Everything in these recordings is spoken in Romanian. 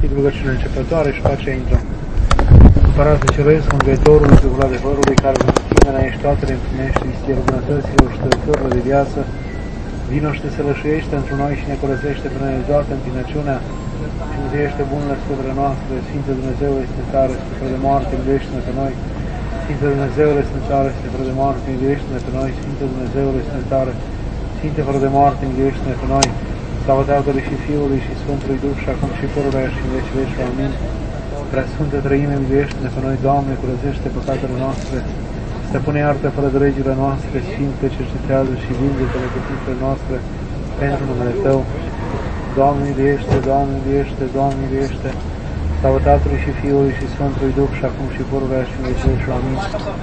Ridic rugăciune începătoare și pe aceea intrăm. Împărate Ceresc, Mângâietorul, Duhul adevărului, care vă ești toate le împlinești, istirul bunătăților și tăutorilor de viață, vino și te sălășuiește într noi și ne curățește până ne toată întinăciunea și mântuiește bunele scutele noastre. Sfinte Dumnezeule, Sfântare, Sfântă de moarte, miluiește-ne pe noi. Sfinte Dumnezeule, Sfântare, Sfântă de moarte, miluiește-ne pe noi. Sfinte Dumnezeule, Sfântare, Sfinte fără de moarte, miluiește-ne pe noi. Slavă Tatălui și Fiului și Sfântului Duh și acum și pururea și în veci veci. Amin. Prea Sfântă Trăime, miluiește-ne pe noi, Doamne, curățește păcatele noastre. Stăpâne, iartă fără de legile noastre, Sfinte, cercetează și vindecă-ne păcatele noastre pentru numele Tău. Doamne, miluiește, Doamne, miluiește, Doamne, miluiește. Slavă Tatălui și Fiului și Sfântului Duh și acum și pururea și în veci veci. Amin.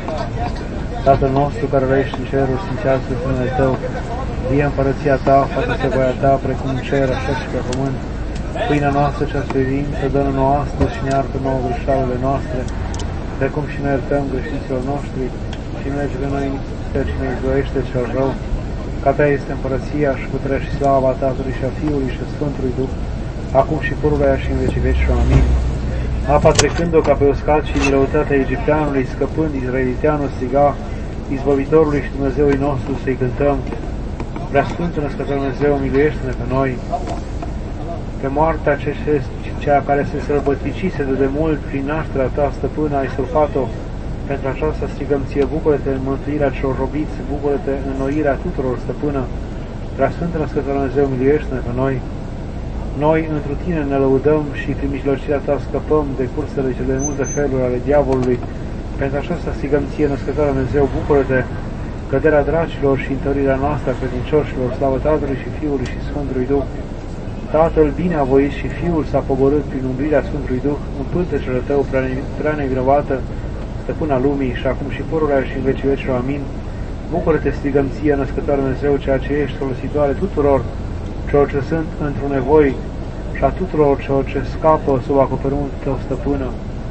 Tatăl nostru care ești în cerul, sfințească-se numele Tău. Vie împărăția Ta, facă-se voia Ta, precum în cer, așa și pe pământ. Pâinea noastră cea sfârșită, dă-ne nouă astăzi și ne iartă nouă greșalele noastre, precum și noi iertăm greșiților noștri, și nu lege pe noi pe cine izbăvește cel rău. Ca Ta este împărăția și puterea și slava Tatălui și a Fiului și a Sfântului Duh, acum și pururea și în veci veci. Amin. Apa trecând-o ca pe uscat și din răutatea egipteanului, scăpând, izraeliteanul striga, Izbăvitorului și Dumnezeului nostru să-i cântăm. Prea Sfântul Născător Dumnezeu, miluiește-ne pe noi. Pe moartea cea care se sărbăticise de demult prin nașterea Ta, stăpână, ai surpat-o. Pentru aceasta strigăm Ție, bucură-te în mântuirea celor robiți, bucură-te în înnoirea tuturor, stăpână. Prea Sfântul Născător Dumnezeu, miluiește-ne pe noi. Noi întru Tine ne lăudăm și prin mijlocirea Ta scăpăm de cursele cele multe feluri ale diavolului. Pentru aceasta strigăm Ție, Născător Dumnezeu, bucură-te. Căderea dracilor și întărirea noastră a credincioșilor, slavă Tatălui și Fiului și Sfântului Duh. Tatăl bine a voit și Fiul s-a pogorât prin umbrirea Sfântului Duh în pântecele Tău prea nevinovată, stăpâna lumii și acum și pururea și în veci veci. Amin. Bucură-te, strigăm Ție, Născătoare Dumnezeu, ceea ce ești folositoare tuturor celor ce sunt într-o nevoi și a tuturor celor ce scapă sub acoperământul Tău, stăpână.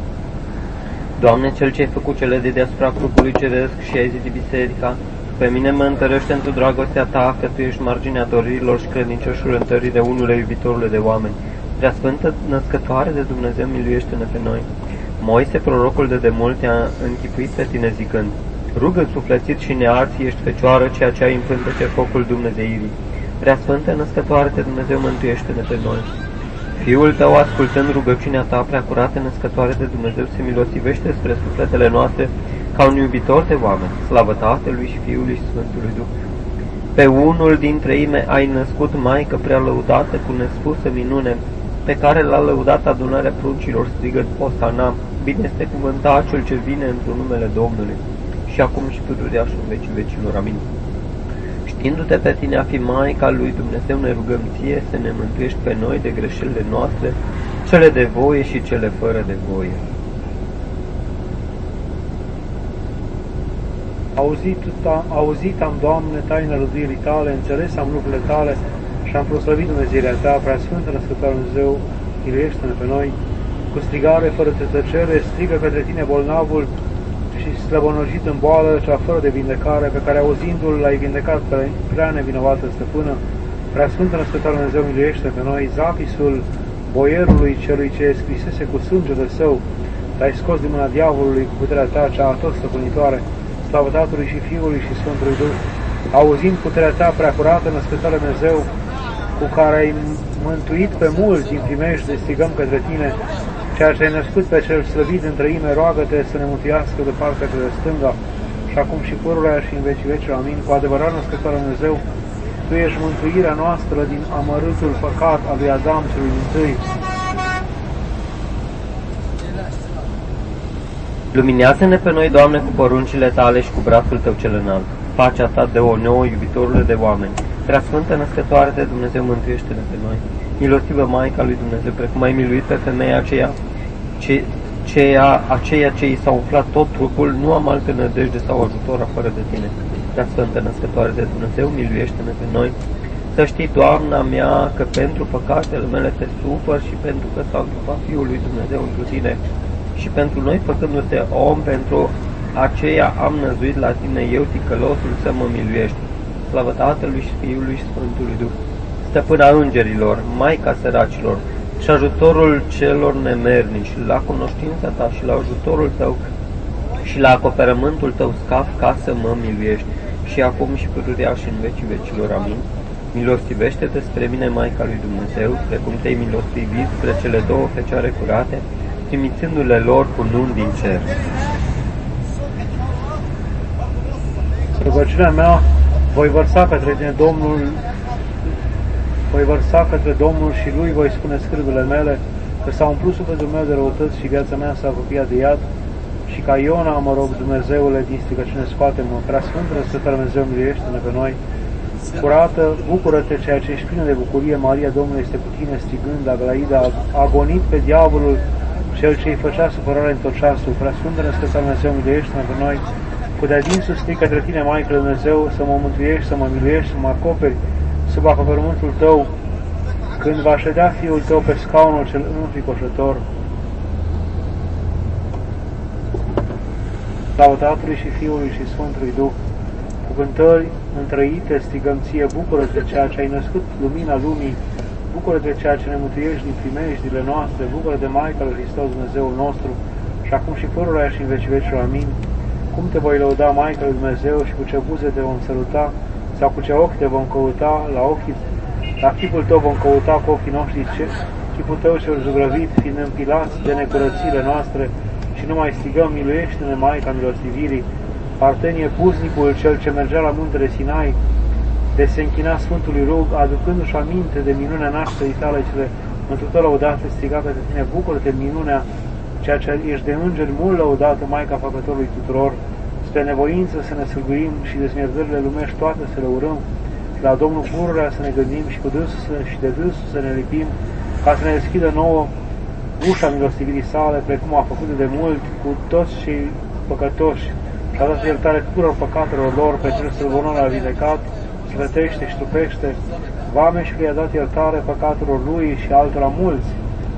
Doamne, Cel ce ai făcut cele de deasupra grupului ceresc și ai zidit biserica, pe mine mă întărește într-o dragostea Ta, că Tu ești marginea doririlor și credincioșul întărire unule iubitorule de oameni. Prea Sfântă Născătoare de Dumnezeu, miluiește-ne pe noi. Moise, prorocul de demult, te-a închipuit pe Tine zicând, rugă-ți suflețit și nearți, ești fecioară, ceea ce ai în pântece focul Dumnezeirii. Prea Sfântă Născătoare de Dumnezeu, mântuiește-ne pe noi. Fiul Tău, ascultând rugăciunea Ta, prea curată, Născătoare de Dumnezeu, se milosivește spre sufletele noastre ca un iubitor de oameni. Slavă Tatălui și Fiului și Sfântului Duh. Pe unul din treime ai născut, Maică prea lăudată, cu nespusă minune, pe care l-a lăudat adunarea pruncilor, strigând Osana, bine este cuvântat cel ce vine într-un numele Domnului, și acum și pururea și în vecii vecilor. Amin. Știindu-te pe Tine a fi Maica lui Dumnezeu, ne rugăm Ție să ne mântuiești pe noi de greșelile noastre, cele de voie și cele fără de voie. Auzit am, Doamne, taina rânduielii Tale, înțeles am lucrurile Tale și am proslăvit Dumnezeirea Ta. Prea Sfântă Născătoare Dumnezeu, miluiește-ne pe noi. Cu strigare fără de tăcere, strigă către Tine bolnavul și slăbănojit în boală, cea fără de vindecare, pe care auzindu-l l-ai vindecat prea nevinovată, stăpână. Prea Sfântă Născătoare Dumnezeu, miluiește pe noi. Zapisul boierului celui ce scrisese cu sângele Său, l-ai scos din mâna diavolului cu puterea Ta cea atot stăpânitoare. Slavă Tatălui și Fiului și Sfântului Duh. Auzind puterea Ta prea curată, Născătoare Dumnezeu, cu care ai mântuit pe mulți din primejde, strigăm către Tine, ceea ce ai născut pe cel slăvit în trăime, roagă-te să ne mântuiască de partea de stânga, și acum și pururea și în veci veci. Amin. Cu adevărat, Născătoare Dumnezeu, Tu ești mântuirea noastră din amărâtul păcat al lui Adam celui dintâi. Luminează-ne pe noi, Doamne, cu poruncile Tale și cu brațul Tău cel înalt. Pacea Ta dă-o nouă, iubitorule de oameni. Prea Sfântă Născătoare de Dumnezeu, mântuiește-ne pe noi. Milostivă Maica lui Dumnezeu, precum ai miluit pe femeia aceea ce i s-a umflat tot trupul, nu am altă nădejde sau ajutor afară de Tine. Prea Sfântă Născătoare de Dumnezeu, miluiește-ne pe noi. Să știi, Doamna mea, că pentru păcatele mele Te supăr și pentru că s-a întrupat Fiul lui Dumnezeu întru Tine. Și pentru noi, făcându-te om, pentru aceea am năzuit la Tine, eu, ticălosul, să mă miluiești. Slavă Tatălui și Fiului și Sfântului Duh. Stăpâna îngerilor, Maica săracilor, și ajutorul celor nemernici, la cunoștința ta și la ajutorul tău și la acoperământul tău scap ca să mă miluiești, și acum și pururea și în vecii vecilor. Amin. Milostivește-te spre mine, Maica lui Dumnezeu, precum te-ai milostivit spre cele două fecioare curate, trimițându-le lor cu nun din cer. Rugăciunea mea voi vărsa către tine, Domnul, și lui voi spune scârbele mele, că s-a umplut sufletul meu de răutăți și viața mea s-a apropiat de iad, și ca Iona mă rog, Dumnezeule, din stricăciune scoate-mă, Preasfântă Răscătoare Dumnezeu, miluiește-ne pe noi. Curată, bucură-te, ceea ce ești plină de bucurie, Maria Domnului este cu tine, strigând, Aglaida a agonit pe diavolul, cel ce îi făcea supărare în tot ceasul. Preasfântă Răscătoare Dumnezeu, miluiește-ne pe noi. Cu de-a dinsul strig către tine, Maică lui Dumnezeu, să mă mântuiești, să mă miluiești, să mă acoperi sub acoperământul tău, când va ședea Fiul tău pe scaunul cel înfricoșător. Slavă Tatălui și Fiului și Sfântului Duh, cu cântări întrăite strigăm ție, bucură-te ceea ce ai născut lumina lumii, bucură-te ceea ce ne mântuiești din primejdile noastre, bucură-te Maica lui Hristos Dumnezeul nostru, și acum și pururea și în vecii vecilor. Amin. Cum te voi lăuda, Maica lui Dumnezeu, și cu ce buze te vom săruta, sau cu ce ochi te vom căuta, la chipul tău vom căuta cu ochii noștri, chipul tău cel zugrăvit, fiind împilați de necurățile noastre, și nu mai strigăm, miluiește-ne, Maica milostivirii. Partenie puznicul, cel ce mergea la muntele Sinai, de se închina Sfântului Rug, aducându-și aminte de minunea nașterii tale, cele mântuitor lăudate, striga către tine, bucură-te minunea, ceea ce ești de îngeri mult lăudată, Maica Făcătorului tuturor, spre nevoință să ne sârguim și de smierdările lumești toate să le urăm, și la Domnul pururea să ne gândim și cu dânsul și de dânsul să ne lipim, ca să ne deschidă nouă ușa milostivirii sale, precum a făcut de mult cu toți cei păcătoși, și a dat iertare tuturor păcatelor lor, pe cel străbunor a vindecat, sfătește și trupește, vame și că i-a dat iertare păcatelor lui și altora mulți.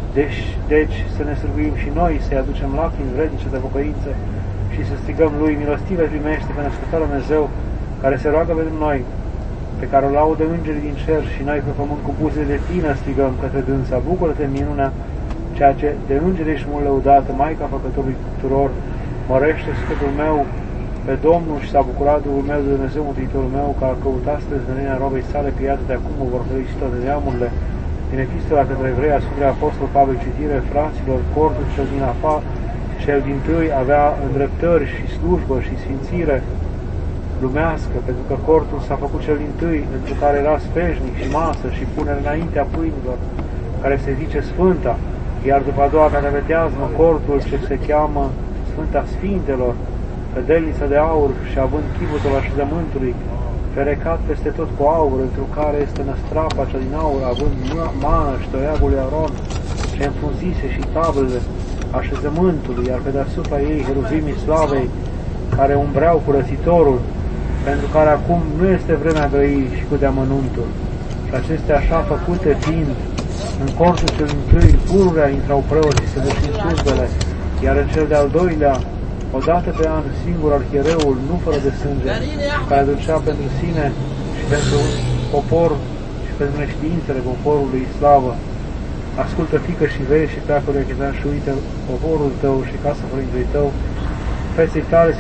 Deci să ne sârguim și noi, să-i aducem lacrimi vrednice de pocăință și să strigăm lui, milostive primește pe născătorul Dumnezeu, care se roagă pentru noi, pe care o laudă îngerii din cer, și noi pe pământ cu buze de tine strigăm către dânsa, bucură-te minunea, ceea ce de îngeri ești mult lăudată, Maica Făcătorului tuturor, mărește sufletul meu pe Domnul și s-a bucurat Duhul meu de Dumnezeu Mântuitorul meu, că a căutat străzănirea robei sale, că iată de acum o vor ferici toate neamurile. Din epistola către evrei, Sfântului Apostol Pavel, citire, fraților, cortul cel din afară, cel dintâi avea îndreptări și slujbă și sfințire lumească, pentru că cortul s-a făcut cel dintâi, pentru care era sfeșnic și masă și punere înaintea pâinilor, care se zice Sfânta, iar după a doua cataveteazmă, cortul ce se cheamă Sfânta Sfintelor, pedelnița de aur și având chivotul așezământului, ferecat peste tot cu aur, într-o care este năstrapa cea din aur, având mană și toiagul lui Aron, ce înfrunzise și tablele așezământului, iar pe deasupra ei heruvimii slavei, care umbreau curățitorul, pentru care acum nu este vremea grăii și cu deamănuntul. Și acestea așa făcute fiind, în cortul cel întâi, pururea intrau preoții să vășim slujbele, iar în cel de-al doilea, odată pe an, singur arhiereul, nu fără de sânge, care ducea pentru sine și pentru popor și pentru neștiințele poporului slavă. Ascultă, fică, și vezi și pleacă de chetan și uite poporul tău și casa părintului tău, feței tale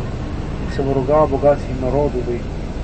se vor ruga bogații norodului.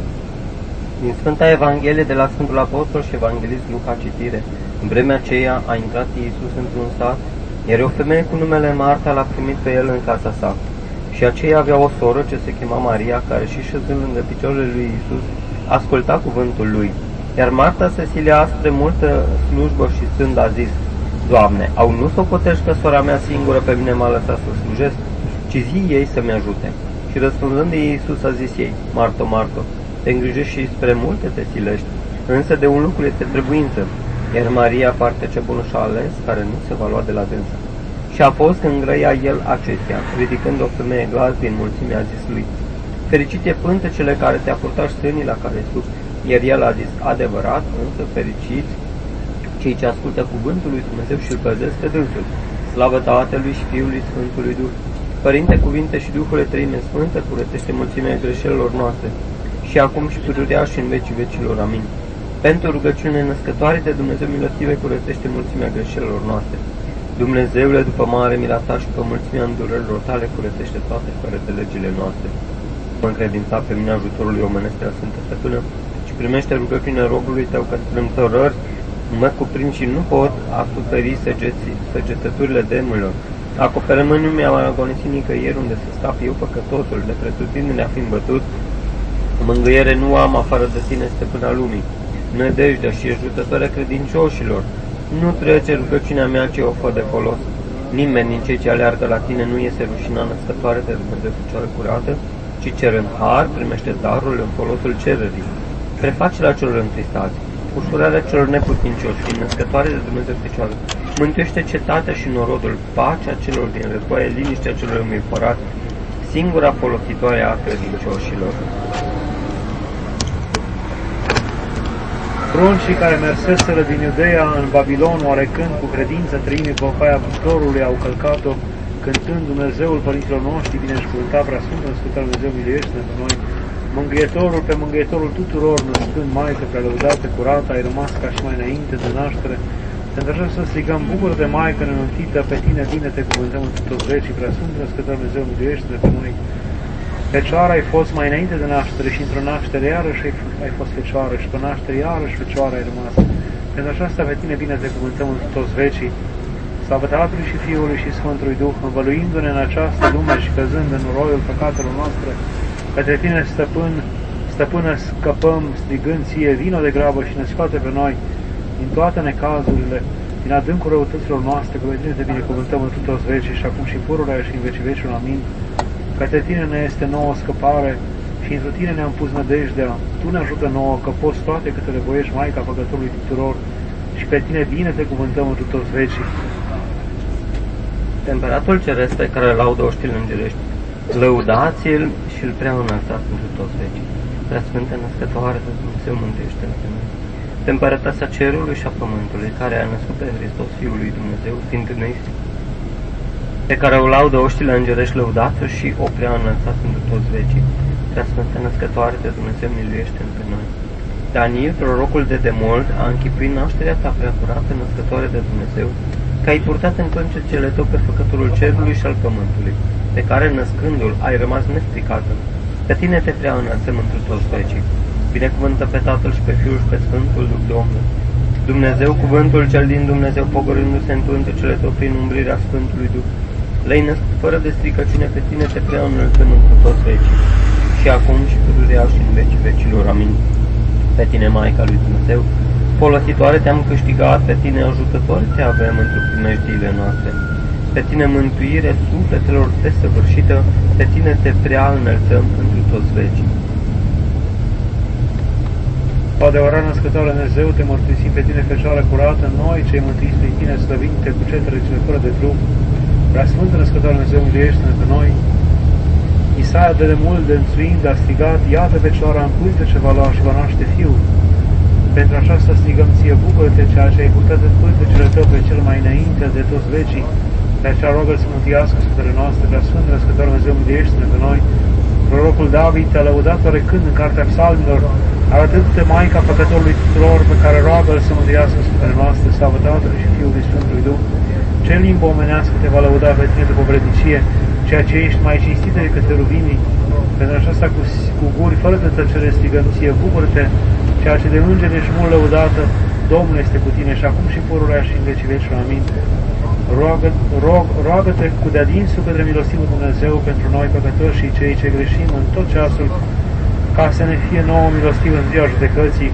Din Sfânta Evanghelie de la Sfântul Apostol și Evanghelist Luca, citire. În vremea aceea a intrat Iisus într-un sat, iar o femeie cu numele Marta l-a primit pe el în casa sa. Și aceea avea o soră ce se chema Maria, care și șezând lângă picioarele lui Iisus, asculta cuvântul lui. Iar Marta se silea spre multă slujbă și stând a zis, Doamne, au nu socotești că sora mea singură pe mine m-a lăsat să slujesc, ci zi ei să-mi ajute. Și răspunzând de Iisus a zis ei, Marto, Marto, te îngrijești și spre multe te silești, însă de un lucru este trebuință, iar Maria partea cea bună și-a ales, care nu se va lua de la dânsa. Și a fost când grăia el acestea, ridicând o femeie glas din mulțime, a zis lui, fericit e pântecele care te-a purtat sânii la care suc, iar el a zis, adevărat, însă fericit cei ce ascultă cuvântul lui Dumnezeu și îl păzesc pe dânsul. Slavă Tatălui și Fiului Sfântului Duh. Părinte, cuvinte și Duhule Trăime Sfântă, curățește mulțimea greșelilor noastre, și acum și pururea și în vecii vecilor. Amin. Pentru rugăciune născătoare de Dumnezeu milostive, curățește mulțimea greșelilor noastre. Dumnezeule, după mare mila ta și după mulțimea îndurărilor tale, curățește toate fără de legile noastre. Mă încredința pe mine ajutorului omenesc de la Sfântă Stăpână și primește rugăciunea robului tău, că strâmtorări mă cuprind și nu pot acoperi săgetăturile demonilor. Acoperă-mă, nu mi-am agonisit nicăieri unde să scap eu păcătosul, de pretutindene fiind bătut. Mângâiere nu am afară de tine, stăpâna lumii. Nădejdea și ajutătoarea credincioșilor. Nu trece rugăciunea mea ce o fă de folos. Nimeni din cei ce aleargă la tine nu iese rușina născătoare de Dumnezeu cu cea curată, ci cerând har, primește darul în folosul cererii. Prefacerea celor întristați, ușurarea celor neputincioși și născătoare de Dumnezeu Fecioară. Mântuiește cetatea și norodul, pacea celor din războaie, liniștea celor înviporați, singura folositoare a credincioșilor. Pruncii care merseseră din Iudeea în Babilon, oarecând cu credință trăimii pe ocaia păstorului, au călcat-o, cântând Dumnezeul părinților noștri, binecuvântat preasfântă născătoare Dumnezeu, miluiește pentru noi. Mângâietorul pe mângâietorul tuturor, născând Maică prea lăudată, curată, ai rămas ca și mai înainte de naștere. Pentru așa să strigăm, bucură-te, Maică nenunțită, pe tine bine te cuvântăm în toți vecii, preasfântă născătoare Dumnezeu, miluiește pentru noi. Fecioară ai fost mai înainte de naștere și într-o naștere iarăși ai fost fecioară și pe naștere iarăși fecioară ai rămas. Pentru aceasta pe tine bine te cuvântăm în toți vecii. Slavă Tatălui și Fiului și Sfântului Duh, învăluindu-ne în această lume și căzând în roiul păcatelor noastre, către tine, stăpână, scăpăm, strigând ție, vino de grabă și ne scoate pe noi din toate necazurile, din adâncul răutăților noastre, că pe tine te binecuvântăm în toți vecii și acum și pururea și în vecii vecilor. Amin. Către tine ne este nouă scăpare și într tine ne-am pus nădejdea. Tu ne ajută nouă, că poți toate câte le voiești, Maica păcătorului tuturor, și pe tine bine te cuvântăm în toți vecii. Temperatul ceresc pe care îl laudă oștile îngerești, lăudați-l și îl prea înălțați pentru toți vecii. Preasfântă născătoare de Dumnezeu, mântuiește-ne pe noi. Împărăteasa cerului și a pământului, care a născut pe Hristos, Fiul lui Dumnezeu, fiind neistit, pe care o laudă oștile îngerești, lăudați și o prea înălțați pentru toți vecii. Preasfântă născătoare de Dumnezeu, miluiește-ne pe noi. Daniel, prorocul de demult, a închipuit nașterea ta prea curată, născătoare de Dumnezeu, că ai purtat în pâncetele tău pe făcătorul cerului și al pământului, pe care, născându-l, ai rămas nestricată. Pe tine te prea înălțăm întru toți vecii. Binecuvântă pe Tatăl și pe Fiul și pe Sfântul Duh Domnul. Dumnezeu, cuvântul cel din Dumnezeu, pogorându-se în pântecele tău prin umbrirea Sfântului Duh, le-ai născut fără de stricăciune, pe tine te prea înălțăm întru toți vecii. Și acum și pururea și în vecii vecilor. Amin. Pe tine, Maica lui Dumnezeu, folositoare te-am câștigat, pe tine ajutătoare te avem într-o primejdiile noastre. Pe tine mântuire sufletelor desăvârșită, pe tine te prea înălțăm întru toți vecii. Cu adevărat, născătoare Dumnezeu, te mărturisim pe tine, Fecioară curată, noi cei mântuiți prin tine, slăvinte cu cetele cele fără de trup. Preasfântă născătoare Dumnezeu, miluiește-ne pe noi. Isaia de demult de înțuind a strigat, iată Fecioara în pântece va lua și va naște fiul. Pentru aceasta strigăm ție, bucură-te, ceea ce ai purtat în pântecele tău pe cel mai înainte de toți vecii. De aceea rogă-l să mântuiască sufletele noastre, Preasfântă născătoare Dumnezeu, miluiește-ne pe noi. Prorocul David te-a lăudat oarecând în cartea Psalmilor, arătându-te Maica păcătorului tuturor, pe care rogă-l să mântuiască sufletele noastre, slavă Tatălui și Fiului Sfântului Duh. Ce limbă omenească te va lăuda pe tine după vrednicie, ceea ce ești mai cinstită decât cheruvimii? Pentru aceasta cu guri fără de tăcere strigăm ție, bucură-te, ceea ce de îngeri ești mult lăudată, Domnul este cu tine și acum și pururea și în vecii vecilor. Amin. Roagă-te cu de-adinsul către milostivul Dumnezeu pentru noi păcătoși și cei ce greșim în tot ceasul, ca să ne fie nouă milostiv în ziua judecății.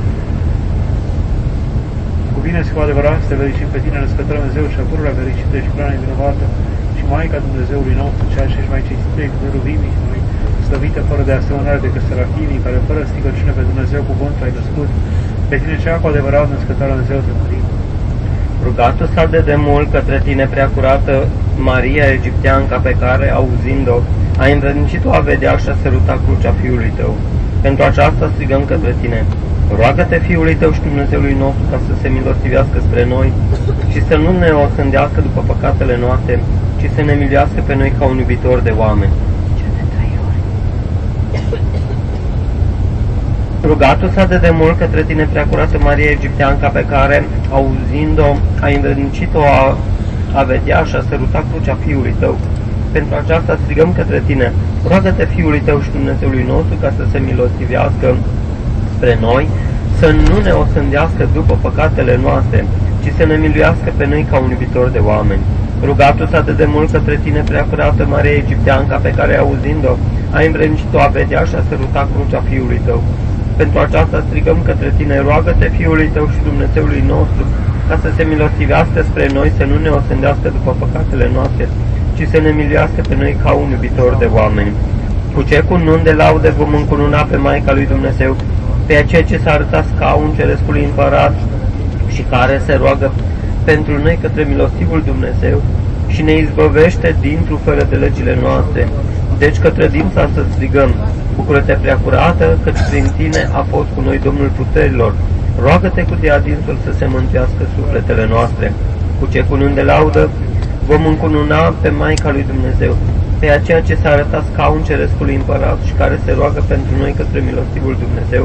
Cuvine-ți cu adevărat să te fericim pe tine, născătoare Dumnezeu și a pururea fericită și prea nevinovată și Maica Dumnezeului nostru, ceea ce ești mai cinstită decât cheruvimii și noi, slăvită fără de asemănare decât serafimii, care fără stricăciune pe Dumnezeu cuvântul ai născut, pe tine cea cu adevărat născătoare Dumnezeu te mărim. Rugatul s-a de demult către tine, prea curată, Maria egipteanca, pe care, auzind-o, ai îndrăznicit-o a vedea și a săruta crucea Fiului tău. Pentru aceasta strigăm către tine, roagă-te Fiului tău și Dumnezeului nostru ca să se milostivească spre noi și să nu ne osândească după păcatele noastre, ci să ne miluiască pe noi ca un iubitor de oameni. Rugatul-s de demult către tine, Preacurată Maria Egipteanca, pe care, auzind-o, ai învrednicit-o a vedea și a săruta crucea Fiului tău. Pentru aceasta strigăm către tine, roagă-te Fiului tău și Dumnezeului nostru ca să se milostivească spre noi, să nu ne osândească după păcatele noastre, ci să ne miluiască pe noi ca un iubitor de oameni. Rugatul-s atât de mult către tine, Preacurată Maria Egipteanca, pe care, auzind-o, ai învrednicit-o a vedea și a săruta crucea Fiului tău. Pentru aceasta strigăm către tine, roagă-te Fiului tău și Dumnezeului nostru, ca să se milostivească spre noi, să nu ne osândească după păcatele noastre, ci să ne miluiască pe noi ca un iubitor de oameni. Cu ce cunun de laude vom încununa pe Maica lui Dumnezeu, pe aceea ce s-a arătat scaun cerescului împărat și care se roagă pentru noi către milostivul Dumnezeu și ne izbăvește dintr-o fără de legile noastre. Deci către dânsa să strigăm, bucură-te Preacurată, căci prin tine a fost cu noi Domnul puterilor. Roagă-te cu diadinsul să se mântuiască sufletele noastre. Cu ce cunun de laudă vom încununa pe Maica lui Dumnezeu, pe aceea ce s-a arătat scaun cerescului împărat și care se roagă pentru noi către milostivul Dumnezeu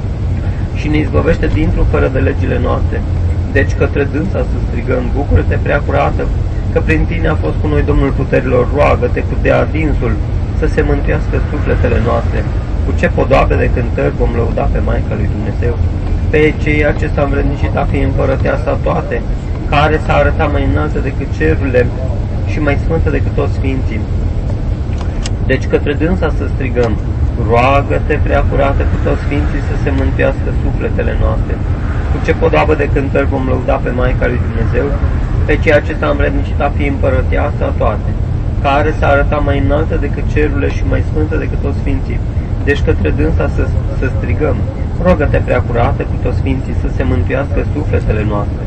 și ne izbăvește dintr-o fără de legile noastre. Deci către dânsa să strigăm, bucură-te Preacurată, că prin tine a fost cu noi Domnul puterilor, roagă-te cu deadinsul să se mântuiască sufletele noastre. Cu ce podoabe de cântări vom lăuda pe Maica lui Dumnezeu, pe ceea ce s-a învrednicit a fi împărăteasa toate, care s-a arătat mai înaltă decât cerurile și mai sfântă decât toți sfinții. Deci către dânsa să strigăm, roagă-te Preacurată cu toți sfinții să se mântuiască sufletele noastre. Cu ce podoabă de cântări vom lăuda pe Maica lui Dumnezeu, pe ceea ce s-a învrednicit a fi împărăteasa toate, care s-a arătat mai înaltă decât cerurile și mai sfântă decât toți sfinții. Deci către dânsa să strigăm, rogă-te Preacurată cu toți sfinții să se mântuiască sufletele noastre.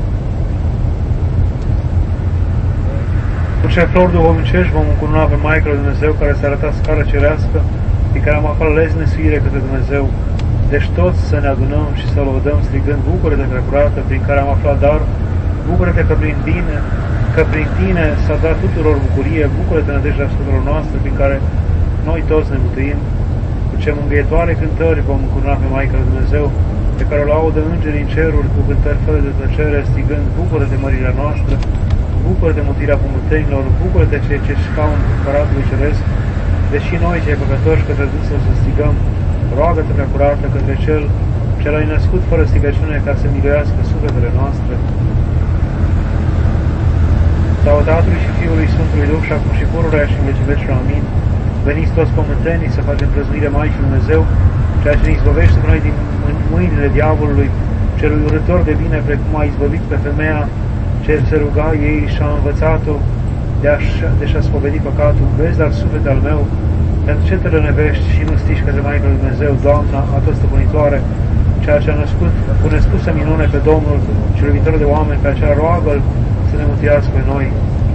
Cu ce flori duhovnicești vom încununa pe Maica lui Dumnezeu, care s-a arătat scară cerească, prin care am aflat leznesuire către Dumnezeu. Deci toți să ne adunăm și să lăudăm strigând, bucură-te Preacurată, prin care am aflat dar, bucură-te că prin tine s-a dat tuturor bucurie, bucură-te nădejdea sufletelor noastre, prin care noi toți ne mântuim. Cu ce mângâietoare cântări vom încununa pe Maica lui Dumnezeu, pe care o laudă îngerii în ceruri cu cântări fără de tăcere, strigând, bucură-te mărirea noastră, bucură-te mântuirea pământenilor, bucură-te ceea ce scaun Împăratului Ceresc, deși noi, cei păcătoși, către dânsul să strigăm, roagă-te Preacurată către Cel ce l-ai născut fără strigăciune ca să miluiască sufletele noastre. Slavă Tatălui și Fiului Sfântului Duh și acum și pururea și în vecii vecilor. Amin. Veniți toți pământenii să facem prăznuire Maicii Dumnezeu, ceea ce ne izbăvește pe noi din mâinile diavolului, celui urător de bine, precum a izbăvit pe femeia ce se ruga ei și a învățat-o de a spovedi păcatul. Vezi, dar suflete al meu, pentru ce te rănevești și nu stiși către Maica lui Dumnezeu, Doamna, atât stăpânitoare, ceea ce a născut cu nespusă minune pe Domnul, cel iubitor de oameni, pe aceea roagă-L să ne mântuiască pe noi.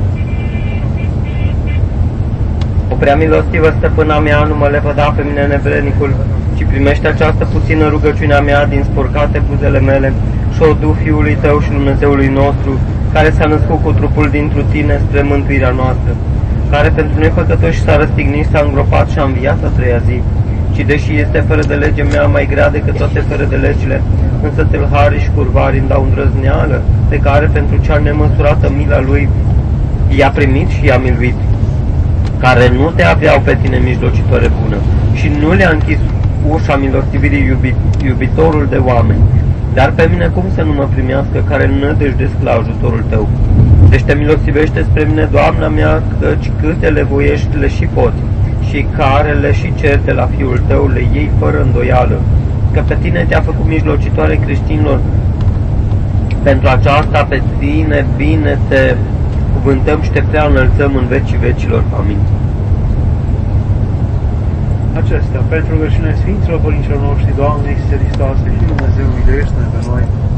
O prea milostivă stăpâna mea, nu mă lepăda pe mine nevrednicul, ci primește această puțină rugăciunea mea din spurcate buzele mele și o du Fiului Tău și Dumnezeului nostru, care s-a născut cu trupul dintr-o Tine spre mântuirea noastră, care pentru noi păcătoși s-a răstignit, s-a îngropat și a înviat a treia zi, ci deși este fără de lege mea mai grea decât toate fără de legile, însă tâlharii și curvarii îmi dau îndrăzneală, pe care pentru cea nemăsurată mila Lui i-a primit și i-a miluit, care nu te aveau pe tine mijlocitoare bună și nu le-a închis ușa milostivirii iubitorul de oameni, dar pe mine cum să nu mă primească care nădăjdesc la ajutorul Tău? Deci te milostivește spre mine, Doamna mea, căci câte le voiești le și poți, și care le și cer de la Fiul Tău le iei fără îndoială, că pe tine te-a făcut mijlocitoare creștinilor. Pentru aceasta pe tine bine te cuvântăm și te prea înălțăm în vecii vecilor. Amin. Acestea, pentru rugăciunea Sfinților Părinților noștri, Doamne Iisuse Hristoase, și Dumnezeu, miluiește-ne pe noi.